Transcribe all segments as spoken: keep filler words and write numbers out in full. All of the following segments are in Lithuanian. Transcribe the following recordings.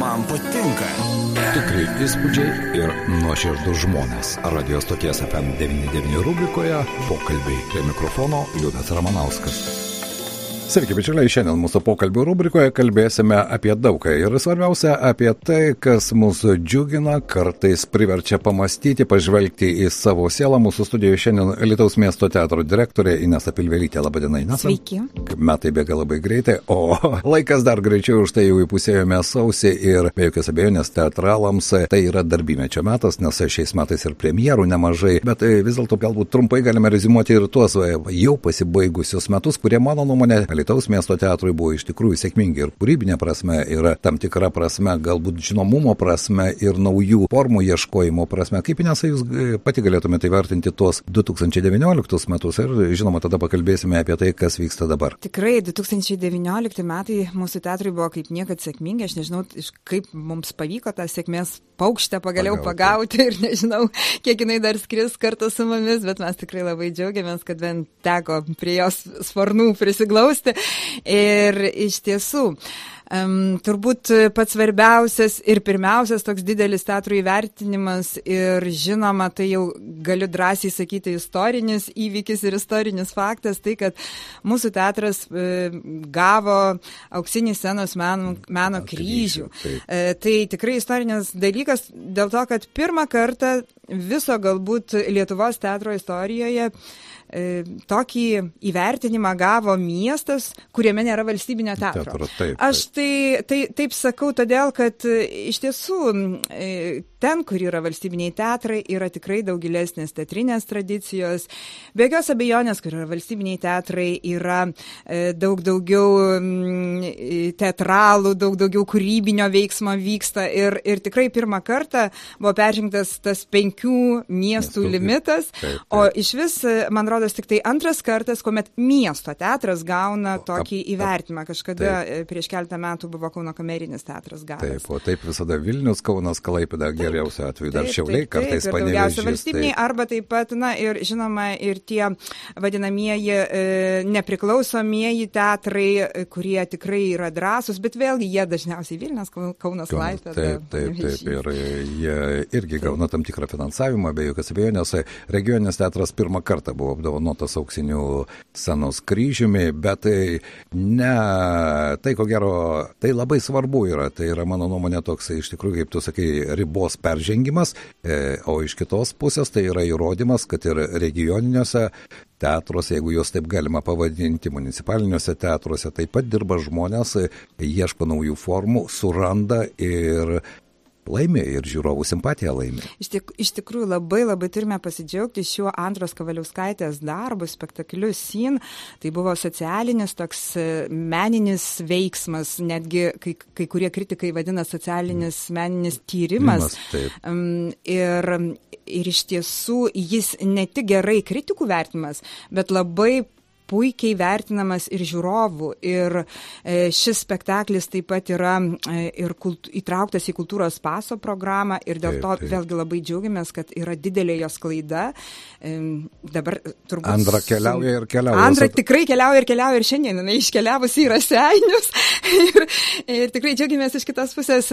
Man patinka. Tikrai įspūdžiai ir nuoširdus žmonės. Radio stoties F M devyniasdešimt devyni rubrikoje pokalbiai. Prie mikrofono Liudas Ramanauskas. Sveiki, bičiuliai, šiandien mūsų pokalbių rubrikoje kalbėsime apie daugą ir svarbiausia apie tai, kas mūsų džiugina, kartais priverčia pamastyti, pažvelgti į savo sielą. Mūsų studijoje šiandien Alytaus miesto teatro direktorė Inesa Pilvelytė. Labadiena, Inesa. Sveiki. Metai bėga labai greitai, o laikas dar greičiau, už tai jau įpusėjome sausį ir be jokios abejonės teatralams tai yra darbymečio metas, nes šiais metais ir premjerų nemažai, bet vis dėlto galbūt trumpai galime rezimuoti ir tuos jau pasibaigusius metus, kurie mano nuomonė Alytaus miesto teatrui buvo iš tikrųjų sėkmingi ir kūrybinė prasme, ir tam tikra prasme, galbūt žinomumo prasme ir naujų formų ieškojimo prasme. Kaip, Inesa, jūs pati galėtumėte įvertinti tuos du tūkstančiai devynioliktus metus ir, žinoma, tada pakalbėsime apie tai, kas vyksta dabar. Tikrai du tūkstančiai devyniolikti metai mūsų teatrui buvo kaip niekad sėkmingi. Aš nežinau, kaip mums pavyko tą sėkmės paukštę pagaliau pagauti, pagauti ir nežinau, kiek jinai dar skris kartu su mumis, bet mes tikrai labai džiaugiamės, kad bent teko prie jos sparnų prisiglausti. Ir iš tiesų, Um, turbūt pats svarbiausias ir pirmiausias toks didelis teatrų įvertinimas ir žinoma, tai jau galiu drąsiai sakyti istorinis įvykis ir istorinis faktas, tai kad mūsų teatras e, gavo auksinį scenos meno, meno kryžių. E, tai tikrai istorinis dalykas dėl to, kad pirmą kartą viso galbūt Lietuvos teatro istorijoje tokį įvertinimą gavo miestas, kuriame nėra valstybinio teatro. Teatro taip, taip. Aš tai, tai taip sakau todėl, kad iš tiesų ten, kur yra valstybiniai teatrai, yra tikrai daug gilesnės teatrinės tradicijos. Be jokios abejonės, kur yra valstybiniai teatrai, yra daug daugiau teatralų, daug daugiau kūrybinio veiksmo vyksta ir, ir tikrai pirmą kartą buvo peržengtas tas penkių miestų limitas, taip, taip. O iš vis, man rodos, tik tai antras kartas, kuomet miesto teatras gauna tokį įvertimą. Kažkada taip. Prieš keletą metų buvo Kauno kamerinis teatras gavęs. Taip, o taip visada Vilnius, Kaunas, Klaipėda, geriausiu atveju dar Šiauliai, kartais Panevėžys. Daugiausia valstybiniai, taip. Arba taip pat, na ir žinoma, ir tie vadinamieji e, nepriklausomieji teatrai, kurie tikrai yra drąsūs, bet vėlgi jie dažniausiai Vilnius, Kaunas, Klaipėda. Taip, taip, taip, ir jie irgi gauna tam tikrą finansavimą, be jokios abejonės. Regioninis teatras pirmą kartą buvo apdovanotas auksiniu scenos kryžiumi, bet tai ne, tai ko gero, tai labai svarbu yra, tai yra mano nuomonė toks, iš tikrųjų, kaip tu sakai, ribos peržengimas, e, o iš kitos pusės tai yra įrodymas, kad ir regioniniuose teatruose, jeigu juos taip galima pavadinti, municipaliniuose teatruose, taip pat dirba žmonės, ieško naujų formų, suranda ir laimė ir žiūrovų simpatija laimė. Iš, tik, iš tikrųjų labai labai turime pasidžiaugti šiuo Andros Kavaliauskaitės darbu, spektakliu Sin. Tai buvo socialinis toks meninis veiksmas, netgi kai, kai kurie kritikai vadina socialinis meninis tyrimas. Um, ir, ir iš tiesų jis ne tik gerai kritikų vertimas, bet labai puikiai vertinamas ir žiūrovų. Ir e, šis spektaklis taip pat yra e, ir kult, įtrauktas į kultūros paso programą ir dėl taip, to taip. Vėlgi labai džiaugiamės, kad yra didelė jos klaida. E, dabar turbūt... Andra keliauja ir keliauja. Andra tikrai keliauja ir keliauja ir šiandien. Jinai iškeliavusi į Raseinius. ir, ir tikrai džiaugiamės iš kitos pusės,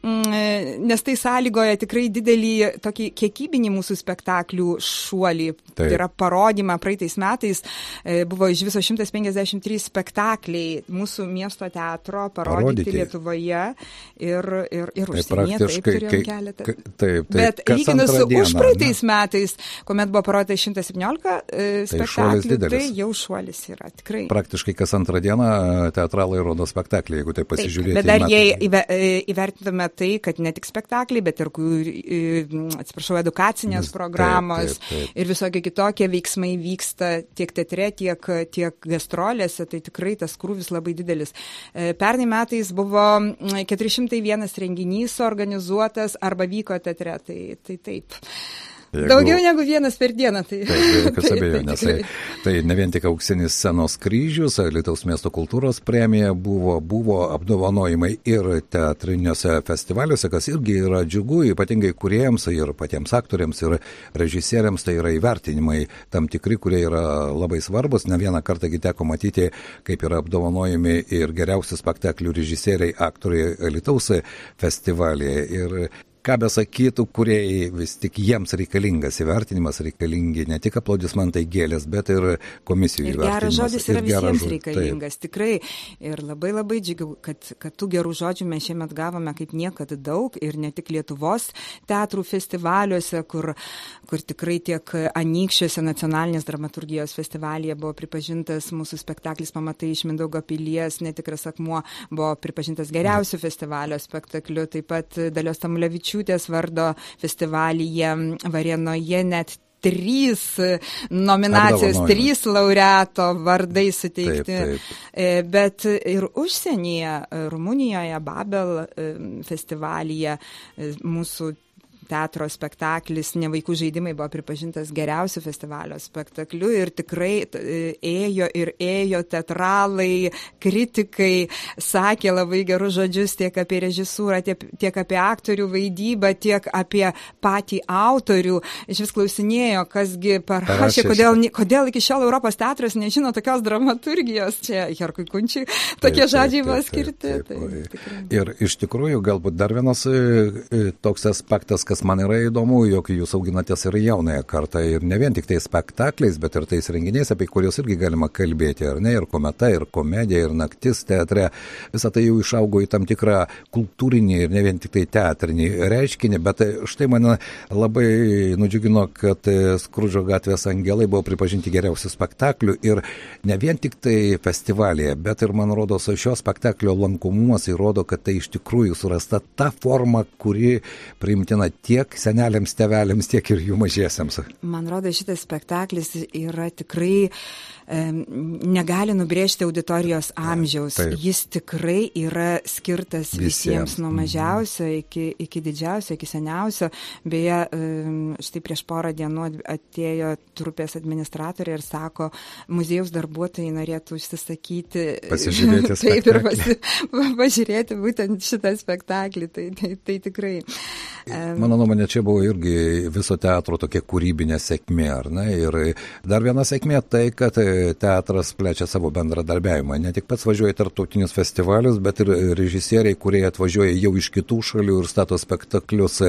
m, nes tai sąlygoja tikrai didelį tokį kiekybinį mūsų spektaklių šuolį. Taip. Tai yra parodymą praeitais metais. E, buvo iš viso šimtas penkiasdešimt trys spektakliai mūsų miesto teatro parodyti, parodyti. Lietuvoje ir, ir, ir užsienyje, taip turėjom keletą. Taip, taip, bet lyginant su už praeitais metais, kuomet buvo parodyta šimtas septyniolika e, spektaklių, tai jau šuolis yra, tikrai. Praktiškai kas antrą dieną teatralai rodo spektaklį, jeigu tai pasižiūrėti. Taip, bet dar jei įve, įvertintume tai, kad ne tik spektakliai, bet ir, atsiprašau, edukacinės programos taip, taip, taip. Ir visokie kitokie veiksmai vyksta tiek teatre, tiek tiek gastrolėse, tai tikrai tas krūvis labai didelis. Pernai metais buvo keturi šimtai vienas renginys organizuotas arba vyko teatre, tai, tai taip. Jeigu... Daugiau negu vienas per dieną. Tai, taip, be jokios abejonės. Tai, tai ne vien tik auksinis scenos kryžius, Alytaus miesto kultūros premija buvo, buvo apdovanojimai ir teatriniuose festivaliuose, kas irgi yra džiugu, ypatingai kūrėjams ir patiems aktoriams ir režisieriams, tai yra įvertinimai tam tikri, kurie yra labai svarbus. Ne vieną kartą teko matyti, kaip yra apdovanojami ir geriausių spektaklių režisieriai, aktoriai Alytaus festivalyje. Ir ką besakytų, kurie vis tik jiems reikalingas įvertinimas, reikalingi ne tik aplodismentai, gėlės, bet ir komisijų ir įvertinimas. Ir geras žodis yra ir visiems žodis, reikalingas, taip. Tikrai. Ir labai labai džiugiu, kad, kad tų gerų žodžių mes šiemet gavome kaip niekada daug ir ne tik Lietuvos teatrų festivaliuose, kur, kur tikrai tiek Anykščiuose nacionalinės dramaturgijos festivalyje buvo pripažintas mūsų spektaklis Pamatai iš Mindaugo pilies, Netikras akmuo buvo pripažintas geriausių festivalio spektakliu, taip pat Dalios Tamulevičiūtės vardo festivalyje Varėnoje net trys nominacijos, trys laureato vardai suteikti. Taip, taip. Bet ir užsienyje, Rumunijoje, Babel festivalyje mūsų teatro spektaklis Ne vaikų žaidimai buvo pripažintas geriausių festivalio spektakliu ir tikrai ėjo ir ėjo teatralai, kritikai, sakė labai gerus žodžius tiek apie režisūrą, tiek, tiek apie aktorių vaidybą, tiek apie patį autorių. Iš vis klausinėjo, kasgi parašė, kodėl, kodėl iki šiol Europos teatras nežino tokios dramaturgijos. Čia Herkui Kunčiui tokie taip, žodžiai buvo skirti. Taip, taip, taip. Tai, ir iš tikrųjų galbūt dar vienas toks aspektas, kas man yra įdomu, jog jūs auginatės ir jaunąją kartą ir ne vien tik tais spektakliais, bet ir tais renginiais, apie kuriuos irgi galima kalbėti, ar ne, ir kometa, ir komedija, ir naktis teatre. Visą tai jau išaugo į tam tikrą kultūrinį ir ne vien tik tai teatrinį reiškinį, bet štai mane labai nudžiugino, kad Skrudžo gatvės angelai buvo pripažinti geriausių spektaklių ir ne vien tik tai festivalyje, bet ir, man rodos, šio spektaklio lankomumas įrodo, kad tai iš tikrųjų surasta ta forma, kuri priimtina tiek seneliams, tėveliams, tiek ir jų mažiesiams. Man rodo, šitas spektaklis yra tikrai e, negali nubrėžti auditorijos amžiaus. Taip. Jis tikrai yra skirtas visiems, visiems nuo mažiausio iki, iki didžiausio, iki seniausio. Beje, e, štai prieš porą dienų atėjo trupės administratorė ir sako, muziejaus darbuotojai norėtų užsisakyti pasižiūrėti spektaklį. Taip, ir pasi, pažiūrėti būtent šitą spektaklį. Tai, tai, tai tikrai. Mano nuomonė, čia buvo irgi viso teatro tokia kūrybinė sėkmė, ar ne? Ir dar viena sėkmė tai, kad teatras plečia savo bendradarbiavimą. Ne tik pats važiuoja į tarptautinius festivalius, bet ir režisieriai, kurie atvažiuoja jau iš kitų šalių ir stato spektaklius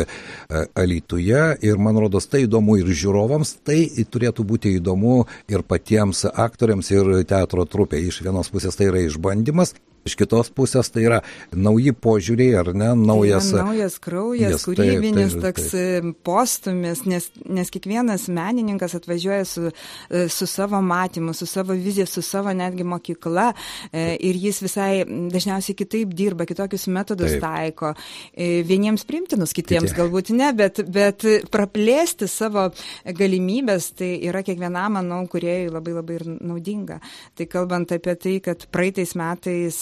Alytuje. Ir man rodos, tai įdomu ir žiūrovams, tai turėtų būti įdomu ir patiems aktoriams ir teatro trupė. Iš vienos pusės tai yra išbandymas, iš kitos pusės tai yra nauji požiūriai, ar ne, naujas... Tai naujas kraujas, jas, kūrybinis taip, taip, taip. toks postumis, nes, nes kiekvienas menininkas atvažiuoja su, su savo matymu, su savo vizija, su savo netgi mokykla taip. Ir jis visai dažniausiai kitaip dirba, kitokius metodus taip. taiko. Vieniems priimtinus, kitiems Kitie. galbūt ne, bet, bet praplėsti savo galimybės, tai yra kiekvienam, manau, kūrėjui labai labai ir naudinga. Tai kalbant apie tai, kad praeitais metais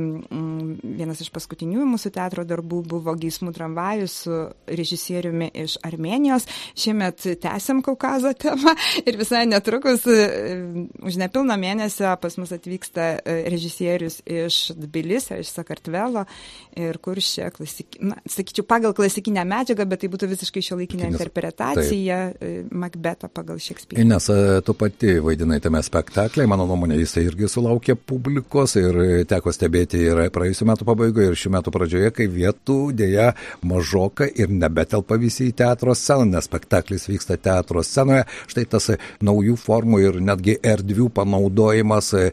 vienas iš paskutinių mūsų teatro darbų buvo Geismų tramvajus su režisieriumi iš Armėnijos. Šiemet tęsiam Kaukazo temą ir visai netrukus už nepilną mėnesio pas mus atvyksta režisierius iš Tbilisio, iš Sakartvelo ir kur šia klasik... na, sakyčiau, pagal klasikinę medžiagą, bet tai būtų visiškai šiuolaikinė interpretacija Makbeto pagal Šekspyrą. Nes tu pati vaidinai tame spektaklyje, mano nuomonė, jis irgi sulaukė publikos ir teko stebėti ir praėjusių metų pabaigoje ir šių metų pradžioje, kai vietų dėja mažoka ir nebetelpa visi į teatro sceną, nes spektaklis vyksta teatro scenoje. Štai tas naujų formų ir netgi erdvių panaudojimas, e,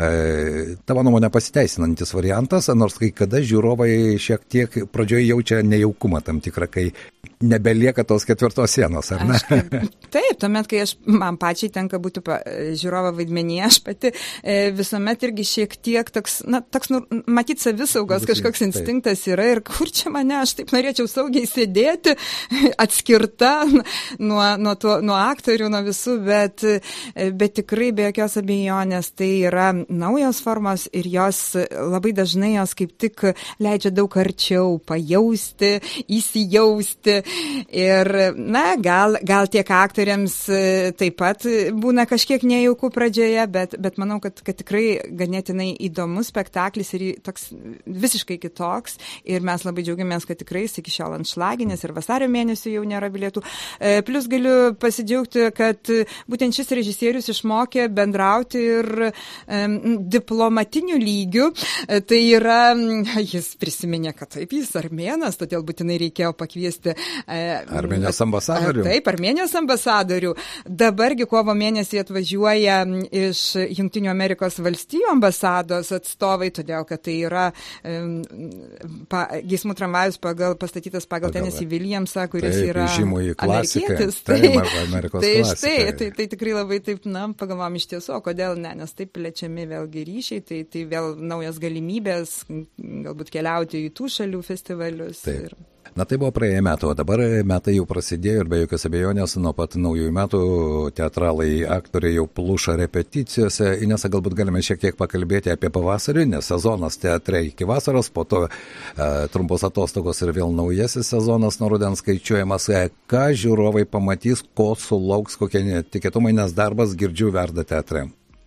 tavo nuomonė pasiteisinantis variantas, nors kai kada žiūrovai šiek tiek pradžioje jaučia nejaukumą tam tikrą, kai nebelieka tos ketvirtos sienos, ar ne? Aš, taip, tuomet, kai aš, man pačiai tenka būti pa, žiūrovo vaidmenyje, aš pati e, visuomet irgi šiek tiek toks, na, toks, nu, matyt, savisaugos kažkoks instinktas yra ir kur čia mane, aš taip norėčiau saugiai sėdėti, atskirta nuo, nuo, to, nuo aktorių, nuo visų, bet, bet tikrai be jokios abejonės tai yra naujos formos ir jos labai dažnai jos kaip tik leidžia daug arčiau pajausti, įsijausti ir, na, gal, gal tiek aktoriams taip pat būna kažkiek nejaukų pradžioje, bet, bet manau, kad, kad tikrai ganėtinai įdomus spektaklis ir toks visiškai kitoks ir mes labai džiaugiamės, kad tikrai jis iki šiol anšlaginis ir vasario mėnesį jau nėra bilietų. Plus galiu pasidžiaugti, kad būtent šis režisierius išmokė bendrauti ir um, diplomatiniu lygiu. Tai yra, jis prisiminė, kad taip, jis armėnas, todėl būtinai reikėjo pakviesti Armėnijos ambasadorių. Taip, Armėnijos ambasadorių. Dabargi kovo mėnesį atvažiuoja iš Jungtinių Amerikos valstijų ambasados atstovai, todėl, kad tai yra um, pa, geismų tramvajus pagal, pastatytas pagal Tennessee Williamsą, kuris taip, yra amerikietis. Taip, Amerikos tai, klasika. Tai, tai, tai tikrai labai taip, na, pagalvom iš tiesų, o kodėl ne, nes taip plečiami vėlgi ryšiai, tai, tai vėl naujas galimybės galbūt keliauti į tų šalių festivalius. Taip. Ir... Na tai buvo praėję metų, o dabar metai jau prasidėjo ir be jokios abejonės nuo pat naujųjų metų teatralai, aktoriai jau pluša repeticijose. Inesa, galbūt galime šiek tiek pakalbėti apie pavasarį, nes sezonas teatre iki vasaros, po to e, trumpos atostogos ir vėl naujasis sezonas nuo rudens skaičiuojamas. E, ką žiūrovai pamatys, ko sulauks, kokie netikėtumai, nes darbas, girdžiu, verda teatre.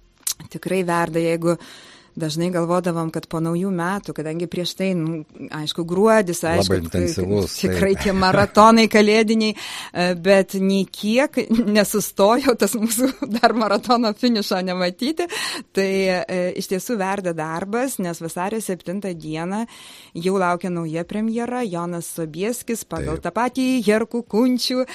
Tikrai verda, jeigu dažnai galvodavom, kad po naujų metų, kadangi prieš tai, nu, aišku, gruodis, aišku, tikrai tie maratonai kalėdiniai, bet nei kiek nesustojo tas mūsų dar maratono finišo nematyti, tai e, iš tiesų verda darbas, nes vasario septintą dieną jau laukia nauja premjera, Jonas Sobieskis, pagal Taip. tą patį Herkų Kunčių,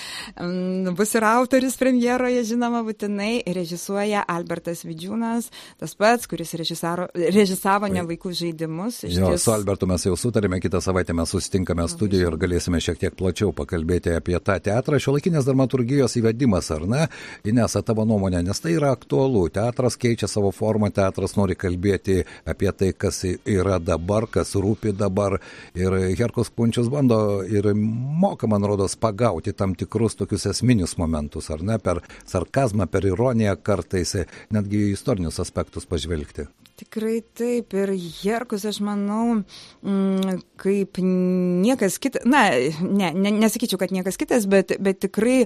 m, bus ir autoris premjeroje, žinoma, būtinai, režisuoja Albertas Vidžiūnas, tas pats, kuris režisavo režisavo ne vaikų žaidimus. Jo, ties... su Albertu mes jau sutarėme, kitą savaitę mes susitinkame studijoje ir galėsime šiek tiek plačiau pakalbėti apie tą teatrą. Šiuolaikinės dramaturgijos įvedimas, ar ne? Inesa, tavo nuomonė, nes tai yra aktualu. Teatras keičia savo formą, teatras nori kalbėti apie tai, kas yra dabar, kas rūpi dabar. Ir Herkus Kunčius bando ir moka, man rodos, pagauti tam tikrus tokius esminius momentus, ar ne? Per sarkazmą, per ironiją kartais, netgi istorinius aspektus pažvelgti. Tikrai taip, ir Herkus, aš manau, kaip niekas kitas, na, ne, ne, nesakyčiau, kad niekas kitas, bet, bet tikrai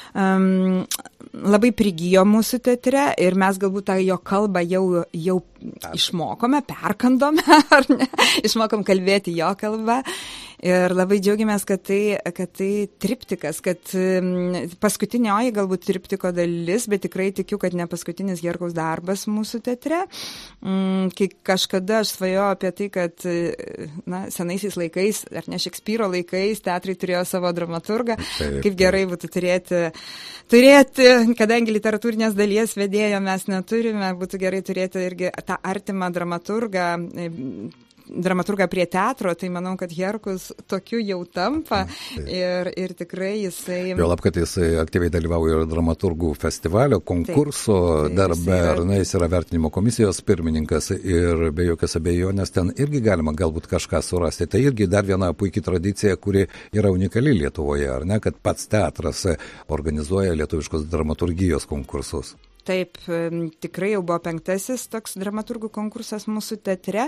um, labai prigijo mūsų teatre ir mes galbūt tą jo kalbą jau, jau išmokome, perkandome, ar ne, išmokom kalbėti jo kalbą. Ir labai džiaugiamės, kad tai, kad tai triptikas, kad paskutinioji galbūt triptiko dalis, bet tikrai tikiu, kad ne paskutinis Herkaus darbas mūsų teatre. Kai kažkada aš svajojau apie tai, kad na, senaisiais laikais, ar ne Šekspyro laikais, teatrai turėjo savo dramaturgą, taip, kaip gerai būtų turėti, turėti, kadangi literatūrinės dalies vedėjo mes neturime, būtų gerai turėti irgi tą artimą dramaturgą, dramaturgą prie teatro, tai manau, kad Herkus tokiu jau tampa ir, ir tikrai jisai... Jo lab, kad jis aktyviai dalyvauja ir dramaturgų festivalio, konkurso taip, darbe, ar ne, jis yra vertinimo komisijos pirmininkas ir be jokios abejonės ten irgi galima galbūt kažką surasti. Tai irgi dar viena puikia tradicija, kuri yra unikali Lietuvoje, ar ne, kad pats teatras organizuoja lietuviškos dramaturgijos konkursus. Taip, tikrai jau buvo penktasis toks dramaturgų konkursas mūsų teatre.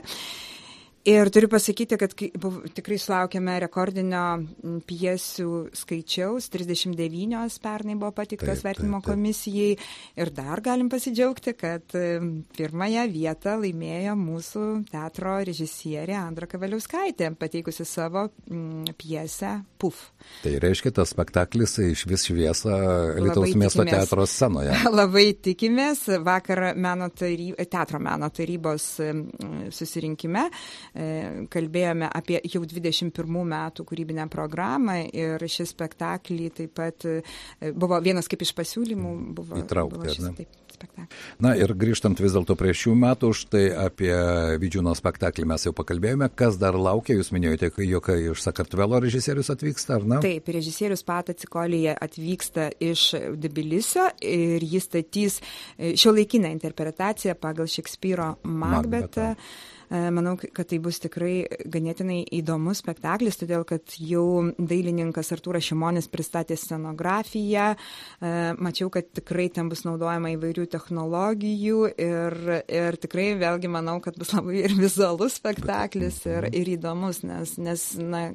Ir turiu pasakyti, kad buvo, tikrai sulaukėme rekordinio pjesių skaičiaus, trisdešimt devynios pernai buvo pateiktos vertinimo komisijai ir dar galim pasidžiaugti, kad pirmąją vietą laimėjo mūsų teatro režisierė Andra Kavaliauskaitė, pateikusi savo mm, pjesę Puf. Tai reiškia, tas spektaklis iš vis šviesą Lietuvos miesto teatro scenoje. Labai tikimės. Vakar meno taryb, teatro meno tarybos susirinkime kalbėjome apie jau dvidešimt pirmų metų kūrybinę programą ir šis spektaklį taip pat buvo vienas kaip iš pasiūlymų buvo įtraukti, buvo šis, ar ne? Taip, spektaklis. Na ir grįžtant vis dėlto prie šių metų, štai apie Vidžiūno spektaklį mes jau pakalbėjome. Kas dar laukia? Jūs minėjote, jog iš Sakartvelo režisierius atvyksta, ar ne? Taip, režisierius Pat Atsikolija atvyksta iš Tbilisio ir jis statys šiuolaikinę interpretaciją pagal Šekspyro Makbetą. Manau, kad tai bus tikrai ganėtinai įdomus spektaklis, todėl kad jau dailininkas Artūras Šimonis pristatė scenografiją, mačiau, kad tikrai ten bus naudojama įvairių technologijų ir, ir tikrai vėlgi manau, kad bus labai ir vizualus spektaklis ir, ir įdomus, nes, nes na,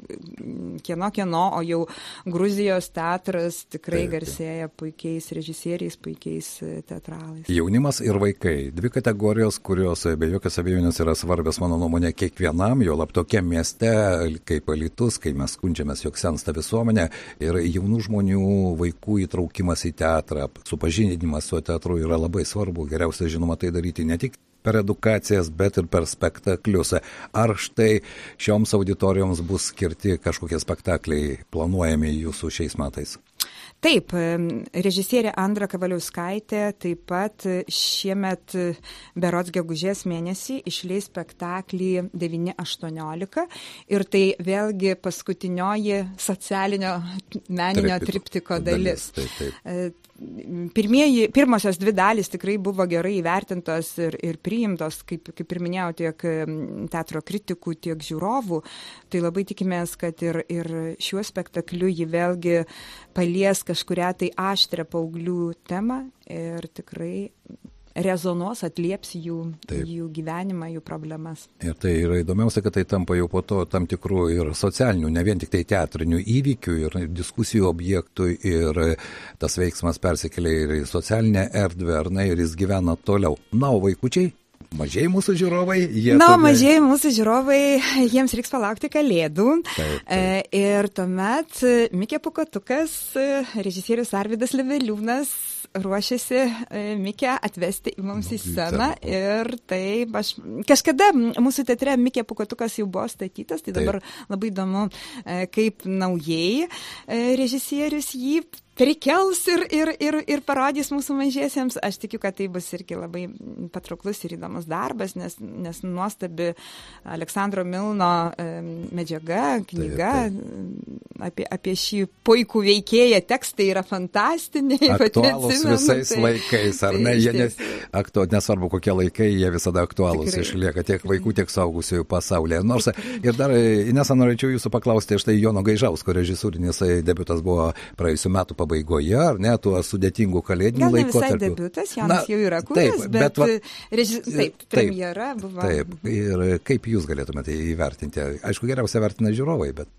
kieno kieno, o jau Gruzijos teatras tikrai taip, garsėja puikiais režisieriais, puikiais teatralais. Jaunimas ir vaikai. Dvi kategorijos, kurios be jokios abejonės yra svarbios, mano nuomonė, kiekvienam, jo lab tokiam mieste, kaip Alytus, kai mes skundžiamės, jog sensta visuomenė, ir jaunų žmonių, vaikų įtraukimas į teatrą, supažindinimas su teatru yra labai svarbu. Geriausia, žinoma, tai daryti ne tik per edukacijas, bet ir per spektaklius. Ar štai šioms auditorijoms bus skirti kažkokie spektakliai planuojami jūsų šiais metais? Taip, režisierė Andra Kavaliauskaitė taip pat šiemet berods gegužės mėnesį išleis spektaklį devyni aštuoniolika ir tai vėlgi paskutinioji socialinio meninio triptiko dalis. Taip, taip. Pirmieji, pirmosios dvi dalys tikrai buvo gerai įvertintos ir, ir priimtos, kaip, kaip ir minėjau, tiek teatro kritikų, tiek žiūrovų. Tai labai tikimės, kad ir, ir šiuo spektakliu jį vėlgi palies kažkurią tai aštrią paauglių temą ir tikrai rezonuos, atlieps jų, jų gyvenimą, jų problemas. Ir tai yra įdomiausia, kad tai tampa jau po to tam tikrų ir socialinių, ne vien tik tai teatrinių įvykių ir diskusijų objektų, ir tas veiksmas persikelia ir į socialinę erdvę, ar ne, ir jis gyvena toliau. Na, o vaikučiai? Mažieji mūsų žiūrovai, jie... Na, tada... mažieji mūsų žiūrovai, jiems reiks palaukti kalėdų. Taip, taip. Ir tuomet Mikė Pūkuotukas, režisierius Arvydas Lebeliūnas, ruošiasi Mikę atvesti į mums į sceną ir taip, aš kažkada mūsų teatre Mikė Pūkuotukas jau buvo statytas, tai dabar taip, labai įdomu, kaip naujai režisierius jį prikels ir, ir, ir, ir parodys mūsų mažiesiems. Aš tikiu, kad tai bus irgi labai patrauklus ir įdomus darbas, nes, nes nuostabi Aleksandro Milno medžiaga, knyga taip, taip. Apie, apie šį puikų veikėją, tekstai yra fantastiniai. Aktualūs visais tai, laikais, ar ne? Jie nes, aktu, nesvarbu kokie laikai, jie visada aktualūs tikrai išlieka tiek vaikų, tiek saugusiųjų pasaulyje. Nors ir dar, Inesa, norėčiau jūsų paklausti, štai Jono Gaižausko režisūrinis debiutas buvo praėjusių metų pabaigoje, ar ne, tuo sudėtingų kalėdinių laikotarpių. Gal ne visai debiutas, Jonas Na, jau yra kūręs, bet, bet va, reži... taip, premjera taip, buvo. Taip, ir kaip jūs galėtumėte įvertinti? Aišku, geriausia vertina žiūrovai, bet...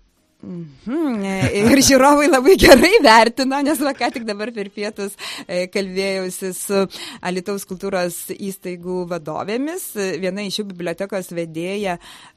Mm-hmm. Ir žiūrovai labai gerai vertina, nes va, ką tik dabar per pietus kalbėjausi su Alytaus kultūros įstaigų vadovėmis. Viena iš jų bibliotekos vedėja,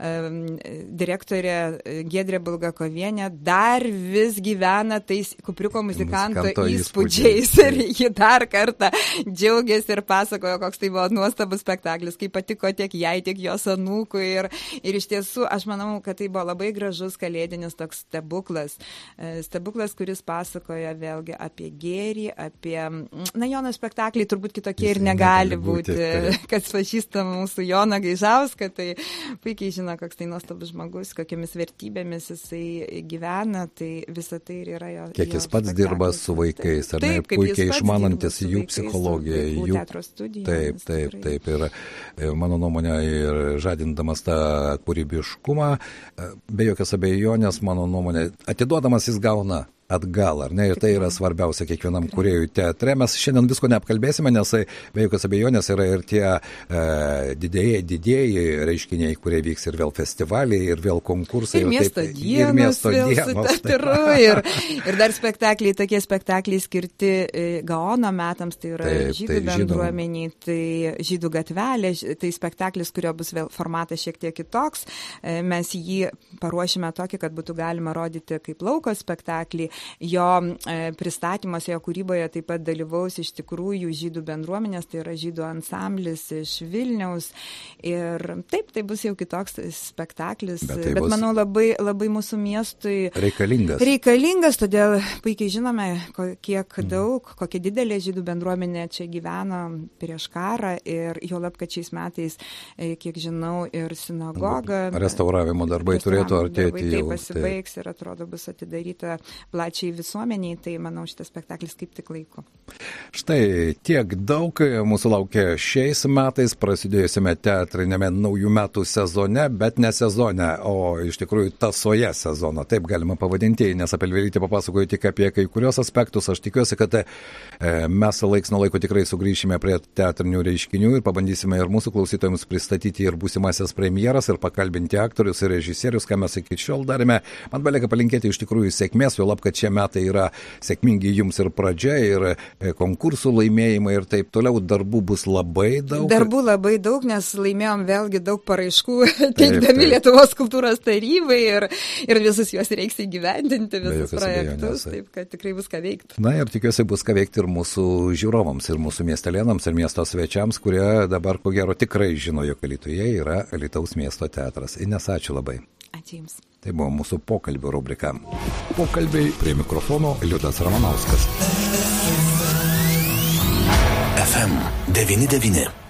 direktorė Giedrė Bulgakovienė, dar vis gyvena tais Kupriuko muzikanto įspūdžiais. Ir ji dar kartą džiaugiasi ir pasakojo, koks tai buvo nuostabus spektaklis, kaip patiko tiek jai, tiek jos anūkui. Ir, ir iš tiesų, aš manau, kad tai buvo labai gražus kalėdinis toks stebuklas. Stebuklas, kuris pasakoja vėlgi apie gėrį, apie... Na, Jono spektakliai turbūt kitokie ir negali būti. būti. Kas pažįsta mūsų Joną Gaižauską, tai puikiai žino, koks tai nuostabus žmogus, kokiamis vertybėmis jisai gyvena, tai visa tai ir yra jo. Kiek jis pats dirba su vaikais, ar ne? Puikiai išmanantis jų psichologiją. Jų teatro studijomis. Taip, taip, taip. Ir mano nuomonė, ir žadindamas tą kūrybiškumą, be jokios abejonės, mano nuomonė, atiduodamas jis gauna atgal, ar ne? Ir tai yra svarbiausia kiekvienam kūrėjui teatre. Mes šiandien visko neapkalbėsime, nes be jokios abejonės yra ir tie e, didėjai, didėjai reiškiniai, kurie vyks ir vėl festivaliai, ir vėl konkursai. Ir miesto taip, dienos, ir miesto vėl dienos, su teatru. Ir, ir dar spektakliai, tokie spektakliai skirti Gaono metams, tai yra taip, žydų tai, bendruomeniai, tai žydų gatvelė, tai spektaklis, kurio bus vėl formatas šiek tiek kitoks. Mes jį paruošime tokį, kad būtų galima rodyti kaip lauko spektaklį. Jo e, pristatymuose, jo kūryboje taip pat dalyvaus iš tikrųjų žydų bendruomenės, tai yra žydų ansamblis iš Vilniaus. Ir taip, tai bus jau kitoks spektaklis, bet, tai bet manau labai, labai mūsų miestui reikalingas. Reikalingas, todėl puikiai žinome, kiek daug, mm. kokia didelė žydų bendruomenė čia gyveno prieš karą ir jo lab, kad šiais metais, kiek žinau, ir sinagoga. Restauravimo darbai turėtų artėti jau. Tai pasibaigs taip. Ir atrodo bus atidaryta plačiai visuomeniai, tai manau šitas spektaklis kaip tik laiku. Štai tiek daug mūsų laukia šiais metais prasidėjusiame teatrinėme naujų metų sezone, bet ne sezone, o iš tikrųjų tasoje sezono, taip galima pavadinti, nes apie Elvyrytę papasakoju tik apie kai kurios aspektus. Aš tikiuosi, kad e, mes laiks nuo laiko tikrai sugrįšime prie teatrinių reiškinių ir pabandysime ir mūsų klausytojams pristatyti ir būsimasias premjeras ir pakalbinti aktorius ir režisierius, ką mes iki šiol darėme. Man belieka palinkėti iš tikrųjų sėkmės, jo lab, kad šie metai yra sėkmingi jums ir pradžia, ir konkursų laimėjimai ir taip toliau. Darbų bus labai daug. Darbų labai daug, nes laimėjom vėlgi daug paraiškų teikdami taip, taip. Lietuvos kultūros tarybai ir, ir visus juos reiks įgyvendinti, visus projektus, taip kad tikrai bus ką veikti. Na ir tikiuosi bus ką veikti ir mūsų žiūrovams, ir mūsų miestelėnams, ir miesto svečiams, kurie dabar ko gero tikrai žino, jog Alytuje yra Alytaus miesto teatras. Ines, ačiū labai. Ačiū Jums. Tai buvo mūsų pokalbių rubrika. Pokalbiai prie mikrofono Liudas Ramanauskas. F M devyni devyni.